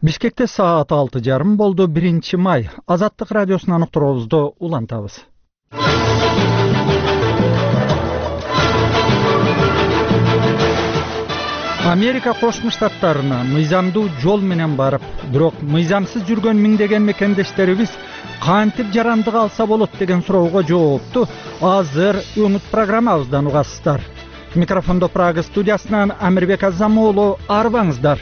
Бишкекте саат 6:30 болду. 1 май. Азаттык радиосунан уктуруубузду улантабыз. Америка Кошмо Штаттарына мыйзамдуу жол менен барып, бирок мыйзамсыз жүргөн миңдеген мекендештерибиз кантип жарандык алса болот деген суроого жоопту азыр өңүт программабыздан угасыздар. Микрофондо Прага студиясынан Амирбек Азамоğlu, арбаңыздар.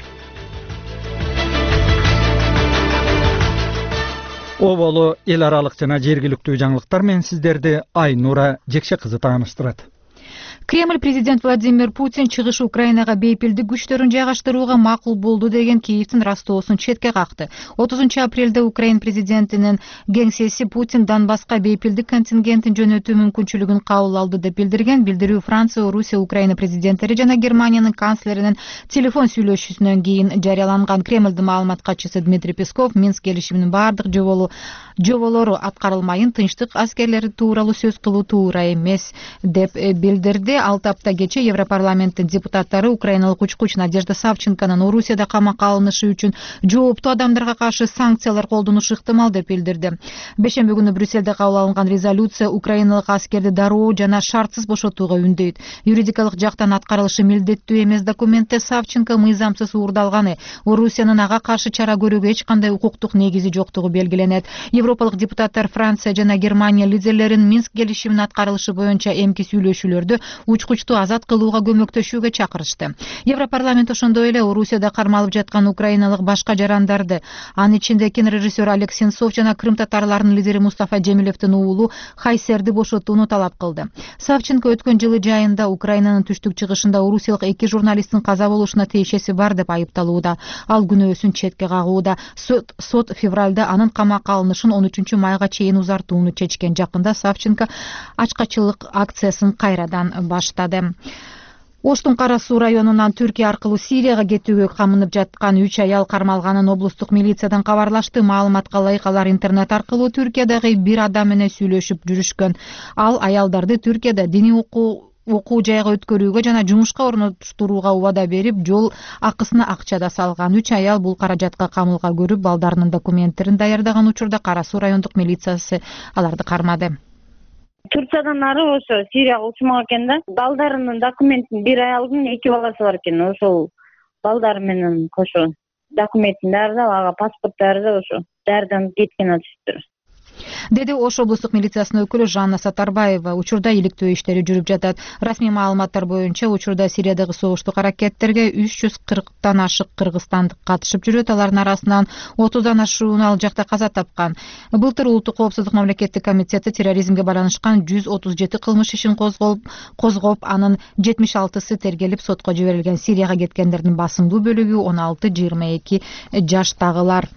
Оболу эл аралык жана жергиликтүү жаңылыктар менен сиздерди Айнура Жекше кызы тааныштырат. Кремль президент Владимир Путин чыгыш Украинага бейпилдик күчтөрүн жайгаштырууга макул болду деген Киевдин Ростовусун четке какты. 30 апрелде Украин президентинин кеңсеси Путин Донбасска бейпилдик контингентин жөнөтүү мүмкүнчүлүгүн кабыл алды деп билдирген. Билдирүү Франция, Орусия, Украина президенттери жана Германиянын канцлеринин телефон сүйлөшүүсүнөн кийин жарыяланган. Кремлдин маалымат катчысы Дмитрий Песков Минск келишиминин бардык жоболору аткарылмайын, тынчтык аскерлери тууралуу сөз кылуу туура эмес деп билдирди. 6 апта кече Европарламенттин депутаттары украиналык учкуч Надежда Савченконун Орусияда камакка алынышы үчүн жооптуу адамдарга каршы санкциялар колдонушу ыктымал деп билдирди. Бешемби күнү Брюсселде кабыл алынган резолюция украиналык аскерди дароо жана шартсыз бошотууга үндөйт. Юридикалык жактан аткарылышы милдеттүү эмес документте Савченко мыйзамсыз уурдалганы, Орусиянын ага каршы чара көрүүгө эч кандай укуктук негизи жоктугу белгиленет. Европалык депутаттар Франция жана Германия лидерлерин Минск келишиминин аткарылышы боюнча эмки сүйлөшүүлөрдү учкучту азат кылууга көмөктөшүүгө чакырышты. Европарламент ошондой эле Орусияда кармалып жаткан украиналык башка жарандарды, анын ичинде кинорежиссер Олег Сенцов жана крым татарларынын лидери Мустафа Жемилевдин уулу Хайсерди бошотууну талап кылды. Савченко өткөн жылы жайында Украинанын түштүк чыгышында орусиялык 2 журналисттин каза болушуна тиешеси бар деп айыпталууда. Ал күнөөсүн четке кагууда. Сот февралда анын камакка алынышын 13 майга чейин узартууну чечкен. Жакында Савченко ачкачылык акциясын кайрадан баштады. Оштун Кара Суу районунан Түркия аркылуу Сирияга кетүүгө камынып жаткан 3 аял кармалганын облустук милициядан кабарлашты. Маалыматка ылайык алар интернет аркылуу Түркиядагы бир адам менен сүйлөшүп жүрүшкөн. Ал аялдарды Түркияда диний окуу жайга өткөрүүгө жана жумушка орноштурууга убада берип, жол акысына акча да салган. 3 аял бул каражатка камылга көрүп, балдарынын документтерин даярдаган учурда Кара Суу райондук милициясы аларды кармады. Турциядан ары ошо Сирияга учмак экен да. Балдарынын документин бир аялдын 2 баласы бар экен. Ошол балдары менен кошо документин даярдап, ага паспорт даярдап ошо даярданып кеткен атышыптыр. Деди Ош облустук милициясынын өкүлү Жанна Сатарбаева. Учурда иликтөө иштери жүрүп жатат. Расмий маалыматтар боюнча учурда Сириядагы согуштук аракеттерге 340тан ашык кыргызстандык катышып жүрөт. Алардын арасынан 30дан ашууну ал жакта каза тапкан. Былтыр Улуттук коопсуздук мамлекеттик комитети терроризмге байланышкан 137 кылмыш ишин козгоп, анын 76сы тергелип сотко жиберилген. Сирияга кеткендердин басымдуу бөлүгү 16-22 жаштагылар.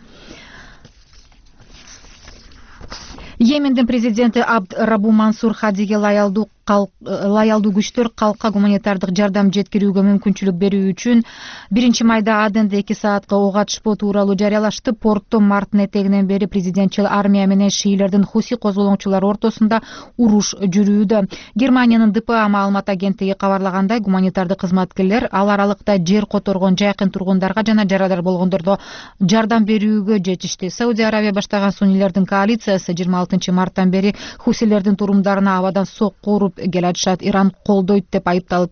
Йемендин президенти Абд Рабу Мансур Хадиге лаялдуу күчтөр калкка гуманитардык жардам жеткирүүгө мүмкүнчүлүк берүү үчүн 1 майда Аденде 2 саатка ок атышпоо тууралуу жарыялашты. Портто марттын этегинен бери президентчил армия менен шиилердин Хуси козголоңчулар ортосунда уруш жүрүүдө. Германиянын ДПА маалымат агенттиги кабарлагандай, гуманитардык кызматкерлер ал аралыкта жер которгон жакын тургундарга жана жарадар болгондордо жардам берүүгө жетишти. Саудия Аравия баштаган суннилердин коалициясы 26 марттан бери хусилердин турумдарына абадан сокку уруп келатышат. Иран колдойт деп айыпталып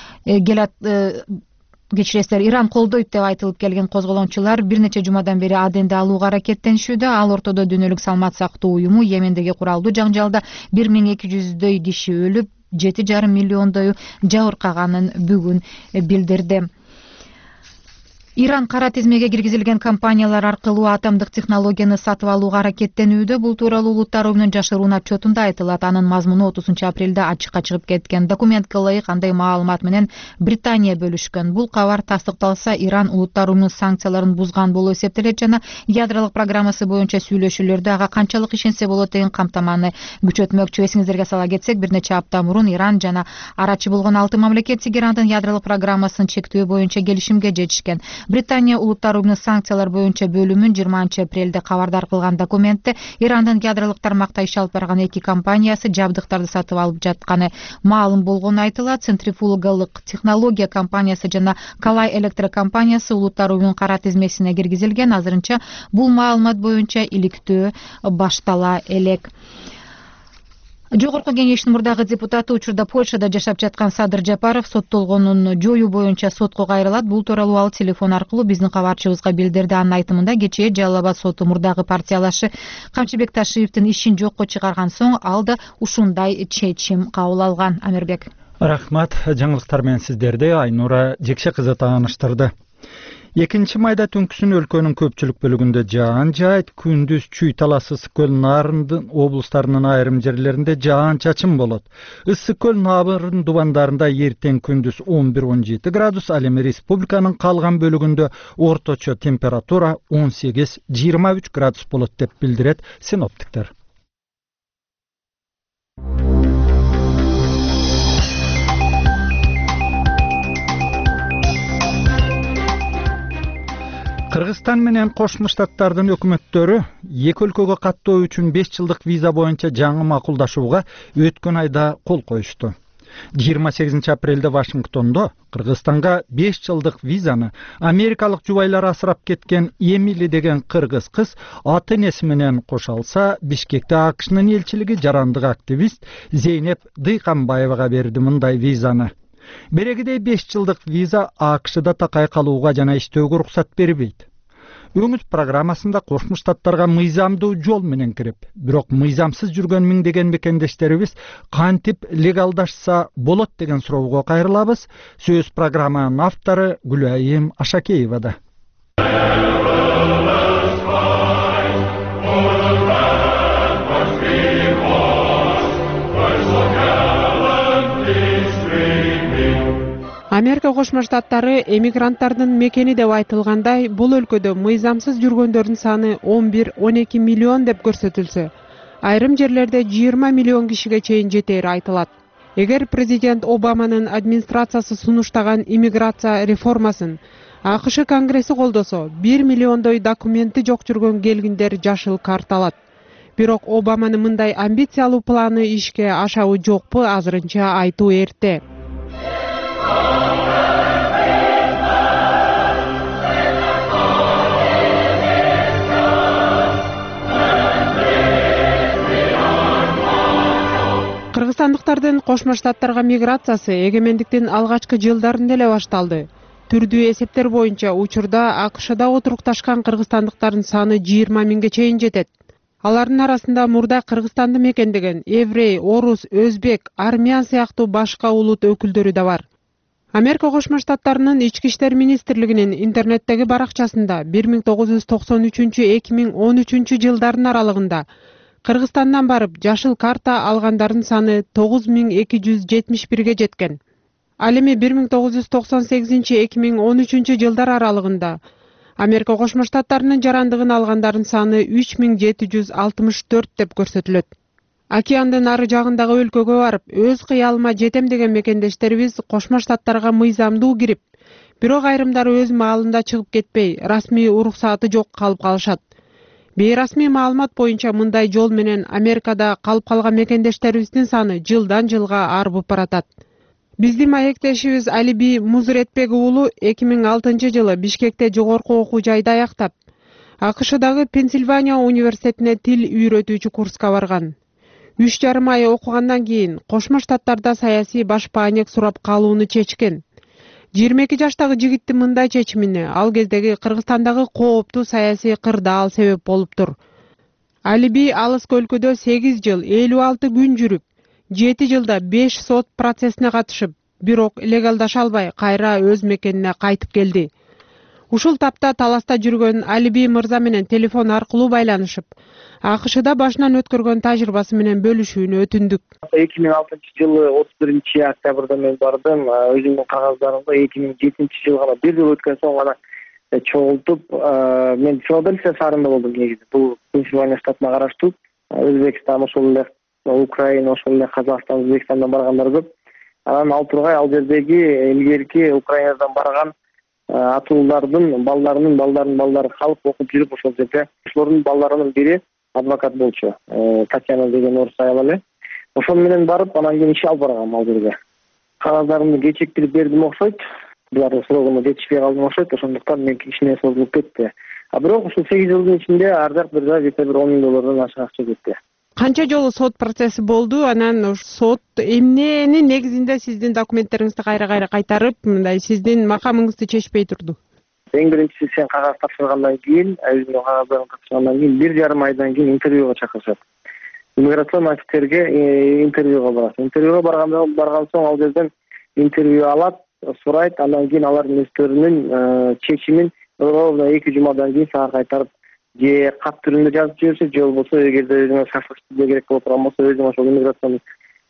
Иран колдойт деп айтылып келген козголоңчулар бир нече жумадан бери Аденди алууга аракеттенишүүдө. Ал ортодо дүйнөлүк саламат сактоо уюму Йемендеги куралдуу жаңжалда 1200дөй киши өлүп, 7,5 миллиондой жабыркаганын бүгүн билдирди. Иран кара тизмеге киргизилген компаниялар аркылуу атомдук технологияны сатып алууга аракеттенүүдө. Бул тууралуу Улуттар уюмунун жашыруун отчетунда айтылат. Анын мазмуну 30 апрелде ачыкка чыгып кеткен. Документке ылайык андай маалымат менен Британия бөлүшкөн. Бул кабар тастыкталса, Иран Улуттар уюмунун санкцияларын бузган болуп эсептелет жана ядролук программасы боюнча сүйлөшүүлөрдө ага канчалык ишенсе болот деген камтаманы күчөтмөкчү. Эсиңиздерге сала кетсек, бир нече апта мурун Иран жана арачы болгон 6 мамлекет Тегерандын ядролук программасын чектөө боюнча келишимге жетишкен. Британия Улуттар уюмунун санкциялар боюнча бөлүмүн 20-апрелде кабардар кылган документте Ирандын ядролук тармакта иш алып барган 2 компаниясы жабдыктарды сатып алып жатканы маалым болгону айтылат. Центрифугалык технология компаниясы жана Калай электрокомпаниясы Улуттар уюмунун кара тизмесине киргизилген. Азырынча бул маалымат боюнча иликтөө баштала элек. Жогорку кеңештин мурдагы депутаты учурда Польшада жашап жаткан Садыр Жапаров соттолгонун жоюу боюнча сотко кайрылат. Бул тууралуу ал телефон аркылуу биздин кабарчыбызга билдирди. Анын айтымында кечээ Жалал Абад соту мурдагы партиялашы Камчыбек Ташиевдин ишин жокко чыгарган соң ал да ушундай чечим кабыл алган. Амирбек. Рахмат. Жаңылыктар менен сиздерди Айнура Жекше кызы тааныштырды. 2 майда түнкүсүн өлкөнүн көпчүлүк бөлүгүндө жаан жаайт, күндүз Чүй таласы Ысык көл Нарын облустарынын айрым жерлеринде жаан-чачын болот. Ысык көл Нарын дубандарында эртең күндүз 11-17 градус, ал эми республиканын калган бөлүгүндө орточо температура 18-23 градус болот деп билдирет синоптиктер. Кыргызстан менен Кошмо Штаттардын өкмөттөрү эки өлкөгө каттоо үчүн 5 жылдык виза боюнча жаңы макулдашууга өткөн айда кол коюшту. 28 апрелде Вашингтондо Кыргызстанга 5 жылдык визаны америкалык жубайлар асырап кеткен Эмили деген кыргыз кыз аты энеси менен кошо алса, Бишкекте АКШнын элчилиги жарандык активист Зейнеп Дыйканбаевага берди мындай визаны. Берегидей 5 жылдык виза АКШда такай калууга жана иштөөгө уруксат бербейт. Өңүт программасында Кошмо Штаттарга мыйзамдуу жол менен кирип, бирок мыйзамсыз жүргөн миңдеген мекендештерибиз кантип легалдашса болот деген суроого кайрылабыз. Сөз программанын автору Гүлайым Ашакеевада. Америка Кошмо Штаттары эмигранттардын мекени деп айтылгандай, бул өлкөдө мыйзамсыз жүргөндөрдүн саны 11-12 миллион деп көрсөтүлсө, айрым жерлерде 20 миллион кишиге чейин жетери айтылат. Эгер президент Обаманын администрациясы сунуштаган иммиграция реформасын АКШ Конгресси колдосо, 1 миллиондой документи жок жүргөн келгиндер жашыл карта алат. Бирок Обаманын мындай амбициялуу планы ишке ашабы жокпу, азырынча айтуу эрте. Кыргызстандыктардын Кошмо Штаттарга миграциясы эгемендиктин алгачкы жылдарында эле башталды. Түрдүү эсептер боюнча учурда АКШда отурукташкан кыргызстандыктардын саны 20 миңге чейин жетет. Алардын арасында мурда Кыргызстанды мекендеген еврей, орус, өзбек, армян сыяктуу башка улут өкүлдөрү да бар. Америка Кошмо Штаттарынын Ички иштер министрлигинин интернеттеги баракчасында 1993-2013 жылдардын аралыгында Кыргызстандан барып жашыл карта алгандардын саны 9271ге жеткен. Ал эми 1998-2013 жылдар аралыгында Америка Кошмо Штаттарынын жарандыгын алгандардын саны 3764 деп көрсөтүлөт. Океандын ары жагындагы өлкөгө барып, өз кыялыма жетем деген мекендештерибиз Кошмо Штаттарга мыйзамдуу кирип, бирок айрымдары өз маалында чыгып кетпей, расмий уруксаты жок калып калышат. Бейрасмий маалымат боюнча мындай жол менен Америкада калып калган мекендештерибиздин саны жылдан жылга арбып баратат. Биздин маектешибиз Алиби Музуретбек уулу 2006 жылы Бишкекте жогорку окуу жайды аяктап, АКШдагы Пенсильвания университетине тил үйрөтүүчү курска барган. 3,5 ай окугандан кийин Кошмо Штаттарда саясий башпаанек сурап калууну чечкен. 22 жаштагы жигиттин мындай чечимине ал кездеги Кыргызстандагы кооптуу саясий кырдаал себеп болуптур. Алиби алыскы өлкөдө 8 жыл 56 күн жүрүп, 7 жылда 5 сот процессине катышып, бирок легалдаша албай кайра өз мекенине кайтып келди. Ушул тапта таласта жүргөн Алиби мырза менен телефон аркылуу байланышып, АКШда башынан өткөргөн тажрыйбасы менен бөлүшүүнү өтүндүк. 2006 жылы 31 октябрда мен бардым. Өзүмдүн кагаздарымда 2007 жылы гана бир жыл өткөн соң гана чогултуп, мен Филадельфия шаарында болдум негизи. Бул Пенсильвания штатына караштуу. Өзбекстан, ошол эле Украина, ошол эле Казакстан, Өзбекстандан баргандар көп. Анан ал тургай ал жердеги илгерки Украинадан барган атуулардын балдарынын балдары калып окуп жүрүп ошол жерде ошолордун балдарынын бири адвокат болчу, Татьяна деген орус аял эле. Ошол менен барып, анан кийин иш алып баргам ал жерге. Кагаздарымды кечиктирип бердим окшойт. Булардын срогуна жетишпей калдым окшойт, ошондуктан менин ишиме созулуп кетти. Бирок ушул 8 жылдын ичинде ар жак бир жай жете бир 10 000 доллардан ашык акча кетти. Канча жолу сот процесси болду? Анан сот эмненин негизинде сиздин документтериңизди кайра кайтарып, мындай сиздин макамыңызды чечпей турду? Эң биринчиси сен кагаз тапшыргандан кийин, өзүнүн кагаздарын тапшыргандан кийин 1,5 айдан кийин интервьюга чакырышат. Иммиграцион офицерге интервьюга барасың. Интервьюга барган соң ал жерден интервью алат, сурайт, андан кийин алардын өздөрүнүн чечимин ровно 2 жумадан кийин сага кайтарып же кат түрүндө жазып жиберишет, же болбосо эгерде өзүңө шашлык керек болуп турган болсо, өзүң ошол иммиграционный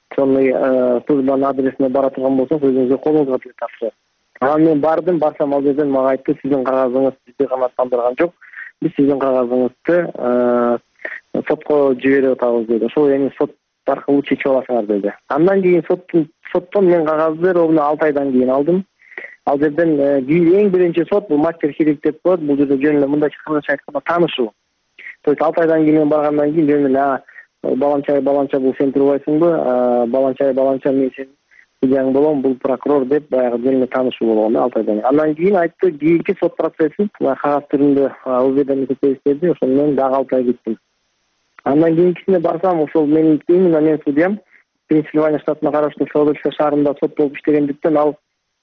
службанын адресине бара турган болсоңуз, өзүңүзгө колуңузга билет тапшырат. Анан мен барсам ал жерден мага айтты, сиздин кагазыңыз бизди канааттандырган жок, биз сиздин кагазыңызды сотко жиберип атабыз деди. Ошол эми сот аркылуу чечип аласыңар деди. Андан кийин соттон мен кагазды ровно 6 айдан кийин алдым. Ал жерден эң биринчи сот бул мастер хирик деп коет. Бул жерде жөн эле мындайча кыргызча айтканда таанышуу. То есть 6 айдан кийин баргандан кийин жөн эле баланча бул сен турбайсыңбы? Баланча мен сенин судьяң болом, бул прокурор деп баягы жөн эле таанышуу болгон 6 айдан кийин. Андан кийин айтты, кийинки сот процессин кагаз түрүндө уведомить берди, ошол менен дагы 6 ай кеттим. Андан кийинкисине барсам, ошол менин судьям Пенсильвания штатына караштуу Филадельфия шаарында сот болуп иштегендиктен ал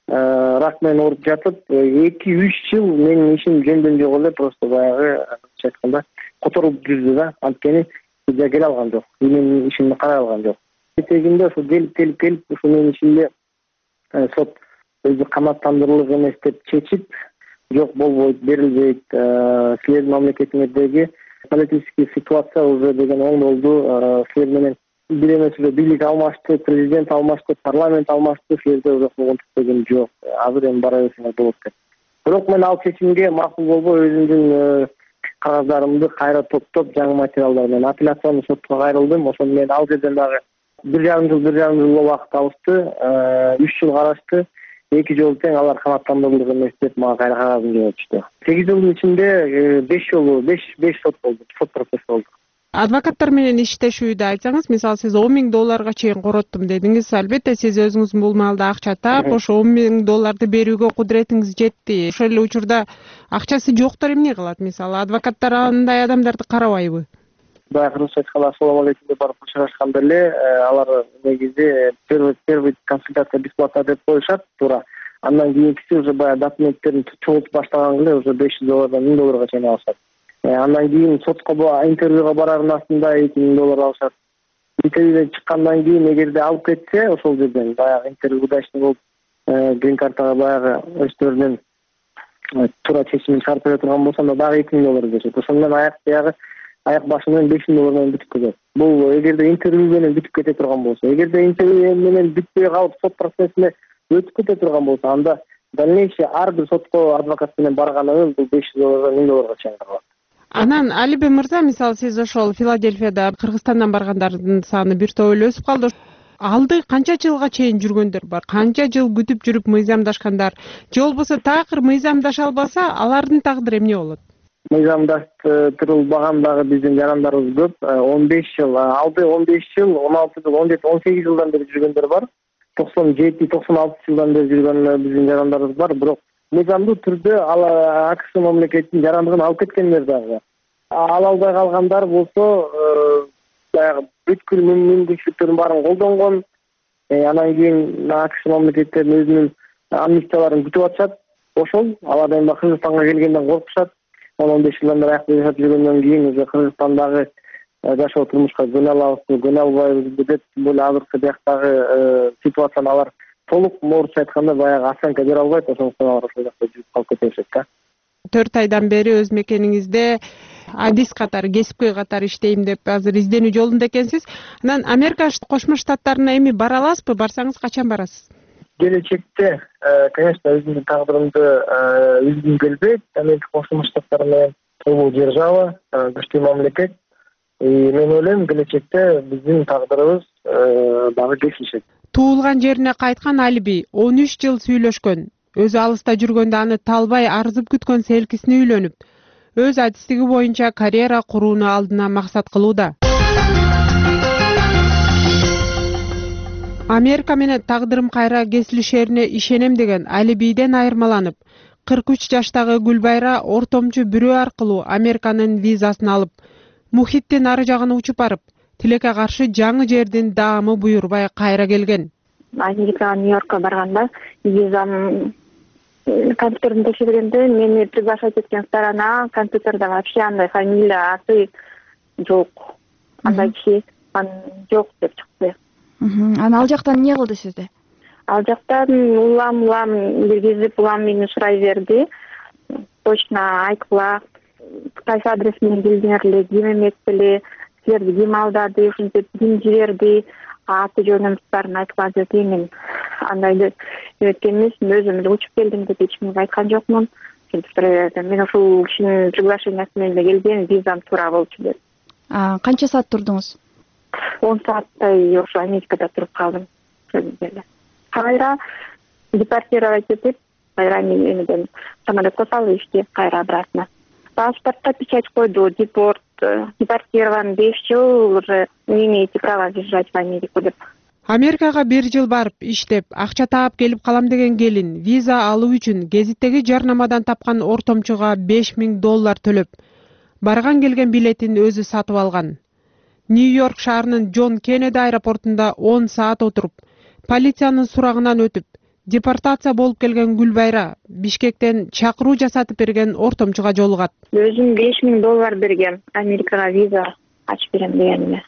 рак менен ооруп жатып 2-3 жыл менин ишим жөндөн жок эле, просто баягы айтканда которулуп жүрдү да. Анткени судья келе алган жок, менин ишимди карай алган жок. Этегинде ошо келип ушул менин ишимди сот өзү канааттандырылык эмес деп чечип, жок болбойт, берилбейт, силердин мамлекетиңердеги политический ситуация уже деген оңдолду, силер менен бир эмес эле бийлик алмашты, президент алмашты, парламент алмашты, силерде уже болгон деген жок. Азыр эми бара берсеңер болот деп. Бирок мен ал чечимге макул болбой өзүмдүн кагаздарымды кайра топтоп, жаңы материалдар менен апелляцион сотко кайрылдым. Ошону менен ал жерден дагы 1,5 жыл убакыт алышты, 3 жыл карашты. 2 жолу тең алар канааттандырылык эмес деп мага кайра кагазын жиберишти. 8 жылдын ичинде 5 сот болду, сот процесси болду. Адвокаттар менен иштешүүдү айтсаңыз, мисалы сиз 10 000 долларга чейин короттум дедиңиз. Албетте сиз өзүңүз бул маалда акча тап, ошо 10 000 долларды берүүгө кудуретиңиз жетти. Ошол эле учурда акчасы жоктор эмне кылат? Мисалы адвокаттар андай адамдарды карабайбы? Баягы кыргызча айтканда ассалому алейкум деп барып кылышканда эле алар негизи первый консультация бесплатно деп коюшат, туура. Андан кийинкиси уже баягы документтерин чогултуп баштаган эле уже 500 доллардан 1000 долларга чейин алышат. Андан кийин сотко интервьюга барардын астында 2000 доллар алышат. Интервьюдөн чыккандан кийин эгерде алып кетсе, ошол жерден баягы интервью удачный болуп, грин картага баягы өздөрүнүн туура чечимин чыгарып бере турган болсо, дагы 2000 доллар беришет. Ошону менен аяк башы менен 5000 доллар менен бүтүп кетет. Бул эгерде интервью менен бүтүп кете турган болсо, эгерде интервью менен бүтпөй калып сот процессине өтүп кете турган болсо, анда дальнейший ар бир сотко адвокат менен барганыңыз бул 500 доллардан 1000 долларга чейин калат. Анан Алибек мырза, мисалы сиз ошол Филадельфияда Кыргызстандан баргандардын саны бир топ эле өсүп калды. Алды канча жылга чейин жүргөндөр бар? Канча жыл күтүп жүрүп мыйзамдашкандар? Же болбосо такыр мыйзамдаша албаса, алардын тагдыры эмне болот? Мыйзамдаштырылбаган дагы биздин жарандарыбыз көп. 15 жыл, алды 15 жыл, 16 жыл, 17, 18 жылдан бери жүргөндөр бар. 97-96 жылдан бери жүргөн биздин жарандарыбыз бар. Бирок мыйзамдуу түрдө ал АКШ мамлекетинин жарандыгын алып кеткендер дагы. Ала албай калгандар болсо, баягы бүткүл мүмкүнчүлүктөрдүн баарын колдонгон. Анан кийин АКШ мамлекеттеринин өзүнүн амнистияларын күтүп атышат. Ошол алар эми Кыргызстанга келгенден коркушат. 15 жылдан бери аякта жашап жүргөндөн кийин уже Кыргызстандагы жашоо турмушка көнө алабызбы, көнө албайбызбы деп, бул азыркы бияктагы ситуацияны алар толук орусча айтканда баягы оценка бере албайт, ошондуктан алар ошол жакта жүрүп калып кетишет да. 4 айдан бери өз мекениңизде адис катары, кесипкөй катары иштейм деп азыр изденүү жолунда экенсиз. Анан Америка Кошмо Штаттарына эми бара аласызбы? Барсаңыз качан барасыз? Келечекте, конечно, өзүмдүн тагдырымды үзгүм келбейт. Америка Кошмо Штаттары менен улуу держава, күчтүү мамлекет. Мен ойлойм, келечекте биздин тагдырыбыз дагы кесишет. Туулган жерине кайткан Алиби 13 жыл сүйлөшкөн. Өзү алыста жүргөндө аны талбай арзып күткөн селкисине үйлөнүп, өз адистиги боюнча карьера курууну алдына максат кылууда. Америка менен тагдырым кайра кесилишерине ишенем деген алибийден айырмаланып, 43 жаштагы Гүлбайра ортомчу бирөө аркылуу Американын визасын алып, мухиттин ары жагына учуп барып, тилекке каршы жаңы жердин даамы буйрубай кайра келген. Америка, Нью-Йоркко барганда визам компьютерин текшергенде мени приглашать эткен сторона компьютерде вообще андай фамилия, аты жок. Андай киши жок деп чыкты. Аны ал жактан эмне кылды сизди? Ал жактан улам киргизип, улам мени сурай берди. Точно айткыла, кайсы адрес менен келдиңер эле, ким эмес эле, силерди ким алдады, ушинтип ким жиберди, аты жөнүмдү баарын айткыла деди. Мен андайды өткөн эмесмин, өзүм эле учуп келдим деп эч кимге айткан жокмун. Мен ушул кишинин приглашениясы менен эле келгем, визам туура болчу деп. Канча саат турдуңуз? 10 сааттай ошо Америкада туруп калдым. Кайра депортировать этип, кайра менен самолетко салып ишти, кайра обратно. Паспортко печать койду, депортирован 5 жыл, уже не имеете права въезжать в Америку деп. Америкага 1 жыл барып, иштеп, акча таап келип калам деген келин виза алуу үчүн гезиттеги жарнамадан тапкан ортомчуга $5000 төлөп, барган келген билетин өзү сатып алган. Нью-Йорк шаарынын Джон Кеннеди аэропортунда 10 саат отуруп, полициянын сурагынан өтүп, депортация болуп келген Гүлбайра Бишкектен чакыруу жасатып берген ортомчуга жолугат. Өзүм $5000 бергем Америкага виза ачып берем дегениме.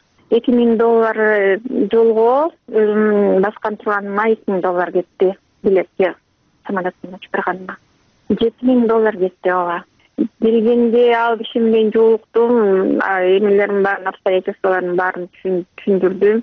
$2000 жолго өзүм баскан турганыма $2000 кетти билетке, самолеттен учуп барганыма. $7000 кетти ага. Билгенде ал киши менен жолуктум, эмелердин баарын, обстоятельстволордун баарын түшүндүрдүм.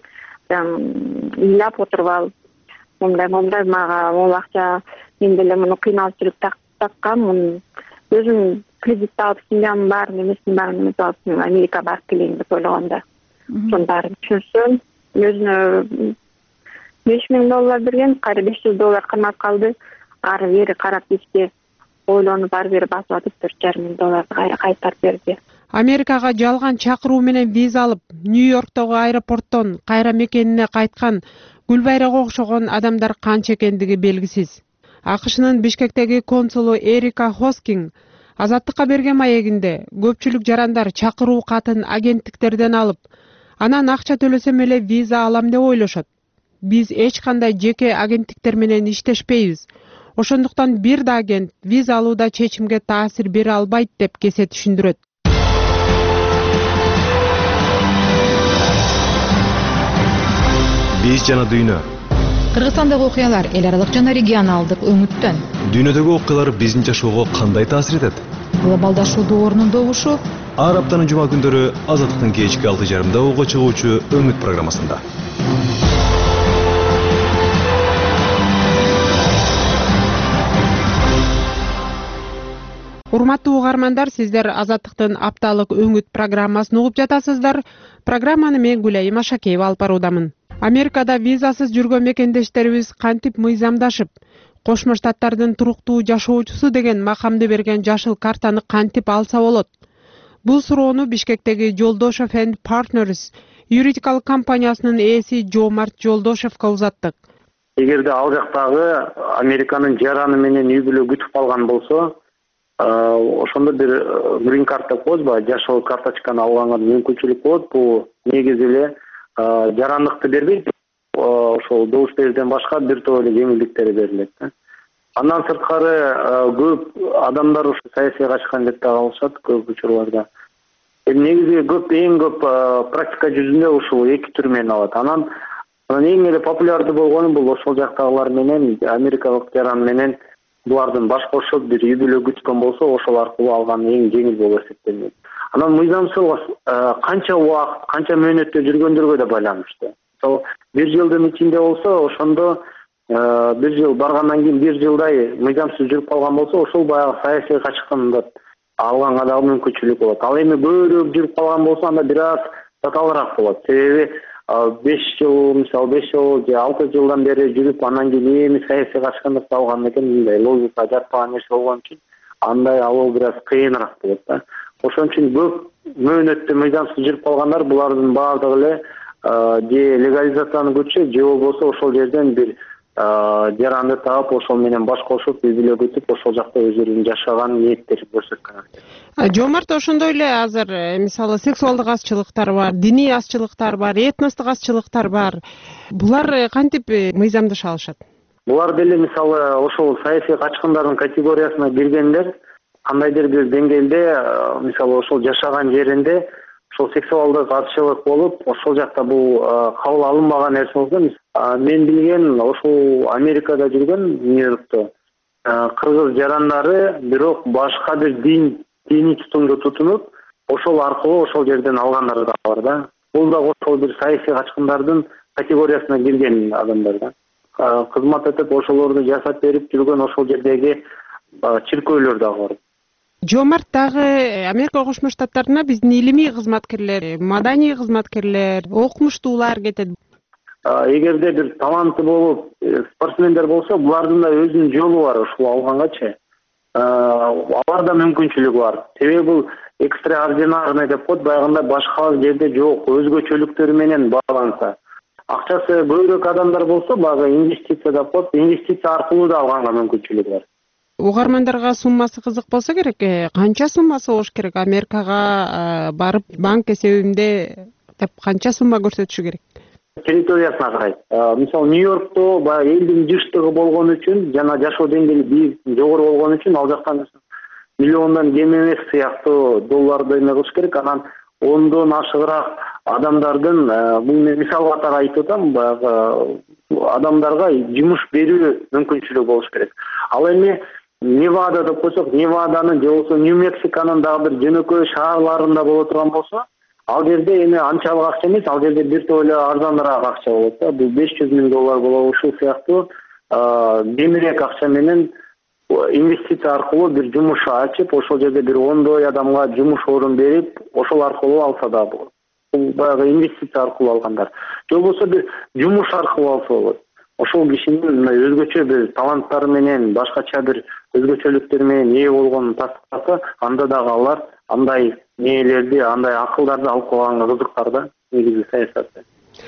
Ыйлап отуруп алып, мындай мага могул акча, мен деле муну кыйналып жүрүп таккам, өзүм кредитти алып, семьямдын баарын, эмесин баарын эметип алып, Америка барып келейин деп ойлогондо. Сонун баарын түшүнсөм, өзүнө $5000 берген, кайра $500 кырмап калды. Ары бери карап иште ойлонуп ары бери басып атып $4500 кайра кайтарып берди. Америкага жалган чакыруу менен виза алып, Нью-Йорктогу аэропорттон кайра мекенине кайткан Гүлбайрага окшогон адамдар канча экендиги белгисиз. АКШнын Бишкектеги консулу Эрика Хоскинг Азаттыкка берген маегинде көпчүлүк жарандар чакыруу катын агенттиктерден алып, анан акча төлөсөм эле виза алам деп ойлошот. Биз эч кандай жеке агенттиктер менен иштешпейбиз. Ошондуктан бир да агент виза алууда чечимге таасир бере албайт деп кесе түшүндүрөт. Биз жана дүйнө. Кыргызстандагы окуялар эл аралык жана регионалдык өңүттөн. Дүйнөдөгү окуялар биздин жашоого кандай таасир этет? Глобалдашуу доорунун добушу Ар аптанын жума күндөрү Азаттыктын кечки 6:30 уга чыгуучу Өңүт программасында. Урматтуу угармандар, сиздер Азаттыктын апталык Өңүт программасын угуп жатасыздар. Программаны мен Гүлайым Ашакеева алып баруудамын. Америкада визасыз жүргөн мекендештерибиз кантип мыйзамдашып, Кошмо Штаттардын туруктуу жашоочусу деген макамды берген жашыл картаны кантип алса болот? Бул суроону Бишкектеги Жолдошев & Partners юридикалык компаниясынын ээси Жомарт Жолдошевго узаттык. Эгерде ал жактагы Американын жараны менен үй бүлө күтүп калган болсо, ошондо бир грин карт деп коебузбу, жашыл карточканы алганга мүмкүнчүлүк болот. Бул негизи эле жарандыкты бербейт. Ошол добуш берүүдөн башка бир топ эле жеңилдиктер берилет. Андан сырткары көп адамдар ушу саясий качкан деп да калышат көп учурларда. Негизи эң көп практика жүзүндө ушул эки түр менен алат. Анан эң эле популярдуу болгону бул ошол жактагылар менен америкалык жаран менен булардын баш кошуп бир үй бүлө күткөн болсо, ошол аркылуу алган эң жеңил болуп эсептелет. Анан мыйзамсыз канча убакыт, канча мөөнөттө жүргөндөргө да байланыштуу. Бир жылдын ичинде болсо, ошондо бир жыл баргандан кийин бир жылдай мыйзамсыз жүрүп калган болсо, ошол баягы саясий качкынды алганга да мүмкүнчүлүк болот. Ал эми көбүрөөк жүрүп калган болсо, анда бир аз татаалыраак болот. Себеби 5 жыл мисалы 5 жыл же 6 жылдан бери жүрүп анан кийин эми саясий качкындыкты алган экен, мындай логика жатпаган нерсе болгон үчүн андай алуу бир аз кыйыныраак болот да. Ошон үчүн көп мөөнөттө мыйзамсыз жүрүп калгандар булардын баардыгы эле же легализацияны күтүшөт, же болбосо ошол жерден бир жаранды таап ошол менен баш кошуп үй бүлө бүтүп ошол жакта өздөрүнүн жашаган ниеттери көрсөткөн. Жоомарт, ошондой эле азыр мисалы сексуалдык азчылыктар бар, диний азчылыктар бар, этностук азчылыктар бар. Булар кантип мыйзамдаша алышат? Булар деле мисалы ошол саясий качкындардын категориясына киргендер кандайдыр бир деңгээлде мисалы ошол жашаган жеринде ошол сексуалдык азчылык болуп, ошол жакта бул кабыл алынбаган нерсе болсо, мен билген ошол Америкада жүргөн Нью-Йоркто кыргыз жарандары бирок башка бир диний тутумду тутунуп, ошол аркылуу ошол жерден алгандар да бар да. Бул да ошол бир саясий качкындардын категориясына кирген адамдар да. Кызмат этип ошолорду жасап берип жүргөн ошол жердеги чиркөөлөр дагы бар. Жоомарт, дагы Америка Кошмо Штаттарына биздин илимий кызматкерлер, маданий кызматкерлер, окумуштуулар кетет. Эгерде бир таланты болуп, спортсмендер болсо, булардын да өзүнүн жолу бар ушул алгангачы. Аларда мүмкүнчүлүгү бар. Себеби бул экстраординарный деп коет, баягындай башка жерде жок, өзгөчөлүктөрү менен байланса. Акчасы көбүрөөк адамдар болсо, баягы инвестиция деп коет, инвестиция аркылуу да алганга мүмкүнчүлүгү бар. Угармандарга суммасы кызык болсо керек, канча суммасы болуш керек? Америкага барып банк эсебимде деп канча сумма көрсөтүшү керек? Территориясына карайт. Мисалы Нью-Йоркто баягы элдин жыштыгы болгон үчүн жана жашоо деңгээли биик жогору болгон үчүн ал жактан миллиондон кем эмес сыяктуу долларды эме кылыш керек. Анан ондон ашыгыраак адамдардын бул мен мисал катары айтып атам, баягы адамдарга жумуш берүү мүмкүнчүлүгү болуш керек. Ал эми Невада деп койсок, Неваданын же болбосо Нью-Мексиконун дагы бир жөнөкөй шаарларында боло турган болсо, ал жерде эми анчалык акча эмес, ал жерде бир топ эле арзаныраак акча болот да. Бул $500,000 болобу, ушул сыяктуу кемирээк акча менен инвестиция аркылуу бир жумуш ачып, ошол жерде бир ондой адамга жумуш орун берип, ошол аркылуу алса да болот. Бул баягы инвестиция аркылуу алгандар. Же болбосо бир жумуш аркылуу алса болот. Ошол кишинин өзгөчө бир таланттары менен, башкача бир өзгөчөлүктөр менен ээ болгонун тастыктаса, анда дагы алар андай нээлерди, андай акылдарды алып койганга кызыктар да, негизи саясатта.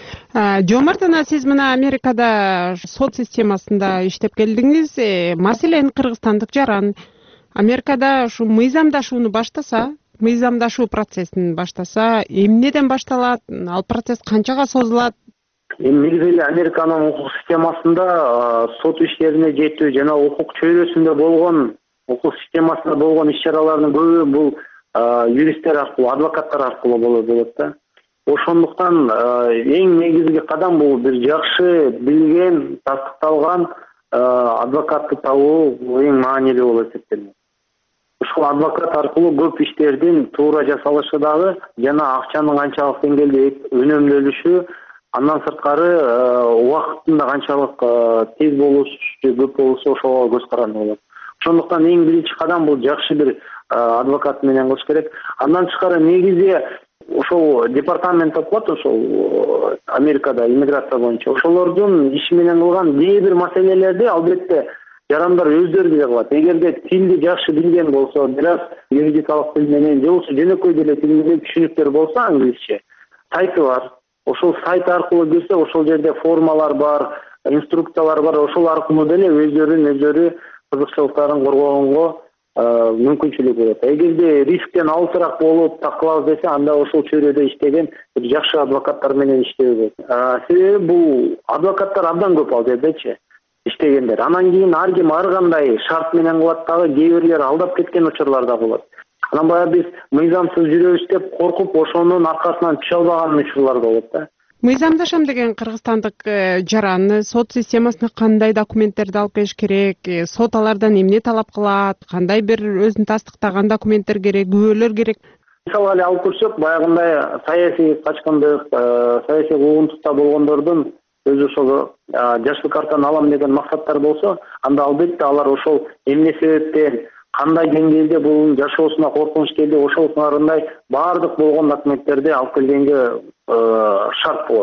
Жоомарт, сиз мына Америкада сот системасында иштеп келдиңиз. Маселен, кыргызстандык жаран Америкада ушу мыйзамдашууну баштаса, мыйзамдашуу процессин баштаса, эмнеден башталат? Ал процесс канчага созулат? Негизи эле Американын укук системасында сот иштерине жетүү жана укук чөйрөсүндө болгон, укук системасында болгон иш-чаралардын көбү бул юристтер аркылуу, адвокаттар аркылуу болот да. Ошондуктан эң негизги кадам бул бир жакшы билген, тастыкталган адвокатты табуу эң маанилүү болуп эсептелет. Ушул адвокат аркылуу көп иштердин туура жасалышы дагы жана акчанын канчалык деңгээлде үнөмдөлүшү, андан сырткары убакыттын да канчалык тез болушу же көп болушу ошого көз каранды болот. Ошондуктан эң биринчи кадам бул жакшы бир адвокат менен кылыш керек. Андан тышкары негизи ошол департамент деп коет, ошол Америкада иммиграция боюнча ошолордун иши менен кылган кээ бир маселелерди албетте жарандар өздөрү деле кылат. Эгерде тилди жакшы билген болсо, бир аз юридикалык тил менен же болбосо жөнөкөй деле тил менен түшүнүктөр болсо англисче, сайты бар. Ошол сайт аркылуу кирсе, ошол жерде формалар бар, инструкциялар бар. Ошол аркылуу деле өздөрү кызыкчылыктарын коргогонго мүмкүнчүлүк болот. Эгерде рисктен алысыраак болуп такылабыз десе, анда ошол чөйрөдө иштеген бир жакшы адвокаттар менен иштөө керек. Себеби бул адвокаттар абдан көп ал жердечи иштегендер. Анан кийин ар ким ар кандай шарт менен кылат дагы, кээ бирлер алдап кеткен учурлар да болот. Анан баягы биз мыйзамсыз жүрөбүз деп коркуп, ошонун аркасынан түшө албаган учурлар да болот да. Мыйзамдашам деген кыргызстандык жаран сот системасына кандай документтерди алып келиш керек? Сот алардан эмне талап кылат? Кандай бир өзүн тастыктаган документтер керек, күбөлөр керек? Мисалы эле алып көрсөк, баягындай саясий качкындык, саясий куугунтукта болгондордун өзү ошол жаштык картаны алам деген максаттар болсо, анда албетте алар ошол эмне себептен, кандай деңгээлде бул жашоосуна коркунуч келди, ошол сыңарындай баардык болгон документтерди алып келгенге шарт болот.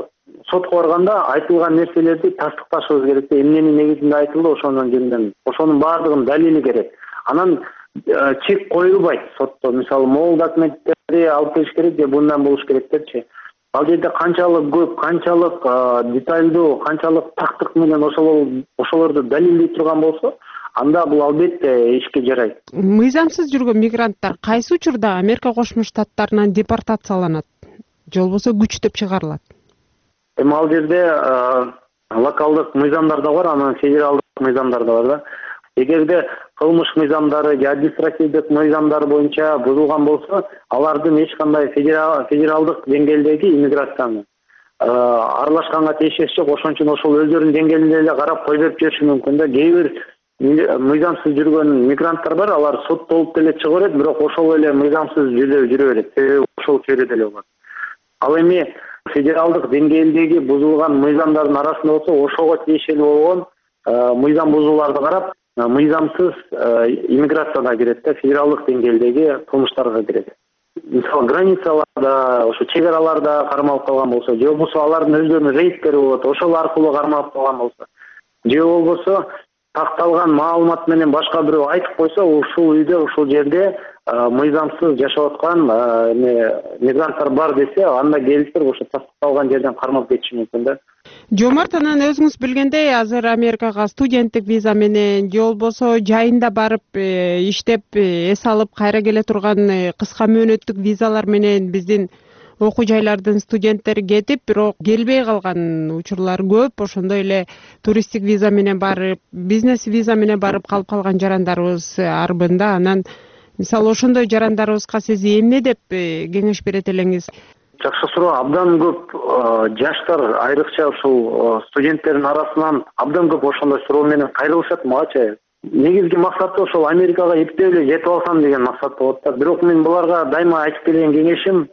сотко барганда айтылган нерселерди тастыкташыбыз керек да, эмненин негизинде айтылды ошонун жөнүндө ошонун баардыгынын далили керек. Анан чек коюлбайт сотто. Мисалы, могул документтерди алып келиш керек же bundan болуш керек депчи. Ал жерде канчалык көп, канчалык детальдуу, канчалык тактык менен ошолорду далилдей турган болсо, анда бул албетте ишке жарайт. Мыйзамсыз жүргөн мигранттар кайсы учурда Америка Кошмо Штаттарынан депортацияланат, же болбосо күчтөп чыгарылат? Эми ал жерде локалдык мыйзамдар да бар, анан федералдык мыйзамдар да бар да. Эгерде кылмыш мыйзамдары же административдик мыйзамдар боюнча бузулган болсо, алардын эч кандай федералдык деңгээлдеги иммиграцияны аралашканга тиешеси жок. Ошон үчүн ошол өздөрүнүн деңгээлинде эле карап кой берип жибериши мүмкүн да. Кээ бир мыйзамсыз жүргөн мигранттар бар, алар соттолуп деле чыга берет, бирок ошол эле мыйзамсыз жүрө берет. Себеби ошол чөйрөдө эле болот. Ал эми федералдык деңгээлдеги бузулган мыйзамдардын арасында болсо, ошого тиешелүү болгон мыйзам бузууларды карап, мыйзамсыз иммиграцияга кирет да, федералдык деңгээлдеги кылмыштарга кирет. Мисалы, границаларда, ошо чек араларда кармалып калган болсо, же болбосо алардын өздөрүнүн рейдтери болот, ошол аркылуу кармалып калган болсо, же болбосо такталган маалымат менен башка бирөө айтып койсо, ушул үйдө, ушул жерде мыйзамсыз жашап аткан мигранттар бар десе, анда келиптир ошо тастыкталган жерден кармап кетиши мүмкүн да. Жомарт, анан өзүңүз билгендей, азыр Америкага студенттик виза менен же болбосо жайында барып иштеп эс алып кайра келе турган кыска мөөнөттүк визалар менен биздин окуу жайлардын студенттери кетип, бирок келбей калган учурлар көп. Ошондой эле туристтик виза менен барып, бизнес виза менен барып калып калган жарандарыбыз арбында. Анан мисалы, ошондой жарандарыбызга сиз эмне деп кеңеш берет элеңиз? Жакшы суроо. Абдан көп жаштар, айрыкча ушул студенттердин арасынан абдан көп ошондой суроо менен кайрылышат магача. Негизги максаты ошол Америкага эптеп эле жетип алсам деген максат болот да. Бирок мен буларга дайыма айтып келген кеңешим,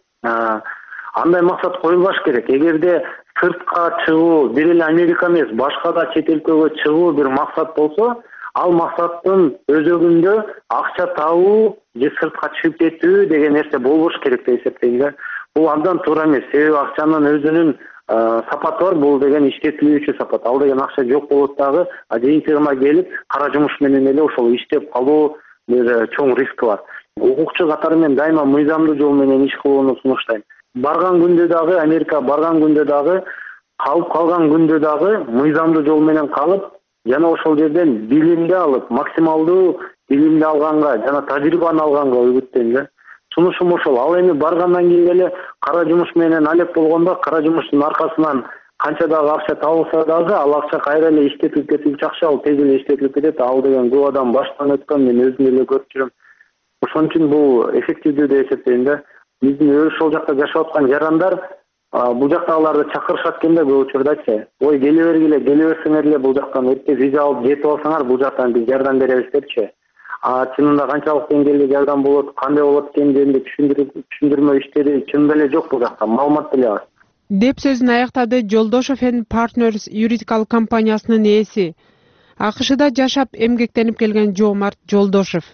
андай максат коюлбаш керек. Эгерде сыртка чыгуу, бир эле Америка эмес, башка да чет өлкөгө чыгуу бир максат болсо, ал максаттын өзөгүндө акча табуу же сыртка чыгып кетүү деген нерсе болбош керек деп эсептейм да. Бул абдан туура эмес. Себеби акчанын өзүнүн сапаты бар. Бул деген иштетилүүчү сапат. Ал деген акча жок болот дагы, жыйынтыгына келип, кара жумуш менен эле ошол иштеп калуу бир чоң риск бар. Укукчу катары мен дайыма мыйзамдуу жол менен иш кылууну сунуштайм. Барган күндө дагы, Америка барган күндө дагы, калып калган күндө дагы мыйзамдуу жол менен калып, жана ошол жерден билимди алып, максималдуу билимди алганга жана тажрыйбаны алганга үгүттөйм да. Сунушум ошол. Ал эми баргандан кийин эле кара жумуш менен алек болгондо, кара жумуштун аркасынан канча дагы акча табылса дагы, ал акча кайра эле иштетилип кетүүчү акча, ал тез эле иштетилип кетет. Ал деген көп адам баштан өткөн, мен өзүм эле көрүп жүрөм. Ошон үчүн бул эффективдүү деп эсептейм да. Биздин ошол жакта жашап аткан жарандар бул жактагыларды чакырышат экен да көп учурдачы. Ой, келе бергиле, келе берсеңер эле бул жактан эрте виза алып жетип алсаңар, бул жактан биз жардам беребиз депчи. Чынында канчалык деңгээлде жардам болот, кандай болот экен жөнүндө түшүндүрмө иштери чынында эле жок бул жакта, маалымат деле аз. Деп сөзүн аяктады Жолдошов and Partners юридикалык компаниясынын ээси, АКШда жашап эмгектенип келген Жомарт Жолдошов.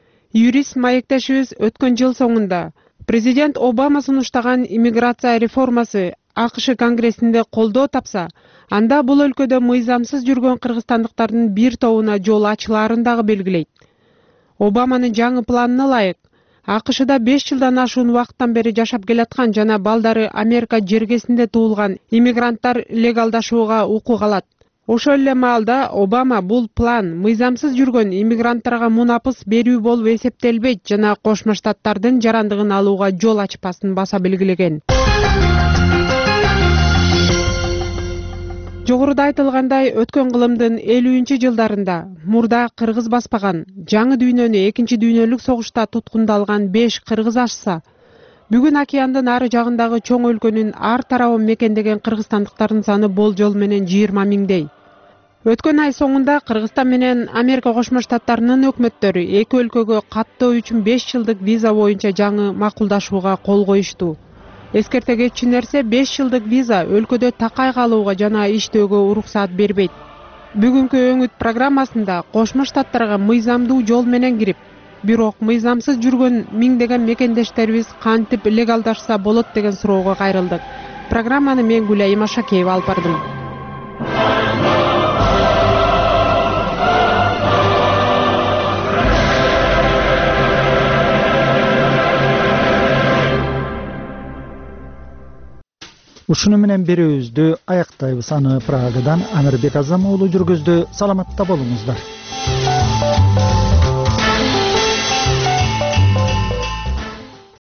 Юрист маектешибиз өткөн жыл соңунда президент Обама сунуштаган иммиграция реформасы АКШ конгрессинде колдоо тапса, анда бул өлкөдө мыйзамсыз жүргөн кыргызстандыктардын бир тобуна жол ачылаарын дагы белгилейт. Обаманын жаңы планына ылайык, АКШда 5 жылдан ашуун убакыттан бери жашап келаткан жана балдары Америка жергесинде туулган иммигранттар легалдашууга укук алат. Ошол эле маалда Обама бул план мыйзамсыз жүргөн иммигранттарга мунапыс берүү болуп эсептелбейт жана Кошмо Штаттардын жарандыгын алууга жол ачпасын баса белгилеген. Жогоруда айтылгандай, өткөн кылымдын 50-жылдарында мурда кыргыз баспаган, жаңы дүйнөнү 2-дүйнөлүк согушта туткундалган 5 кыргыз ашса, бүгүн океандын ары жагындагы чоң өлкөнүн ар тарабын мекендеген кыргызстандыктардын саны болжол менен 20 миңдей. Өткөн ай соңунда Кыргызстан менен Америка Кошмо Штаттарынын өкмөттөрү эки өлкөгө каттоо үчүн 5 жылдык виза боюнча жаңы макулдашууга кол коюшту. Эскерте кетчү нерсе, 5 жылдык виза өлкөдө такай калууга жана иштөөгө уруксаат бербейт. Бүгүнкү өңүт программасында Кошмо Штаттарга мыйзамдуу жол менен кирип, бирок мыйзамсыз жүргөн миңдеген мекендештерибиз кантип легалдашса болот деген суроого кайрылдык. Программаны мен Гүлайым Ашакеева алып бардым. Ушуну менен берүүбүздү аяктайбыз. Аны Прагадан Амирбек Азам уулу жүргүздү. Саламатта болуңуздар.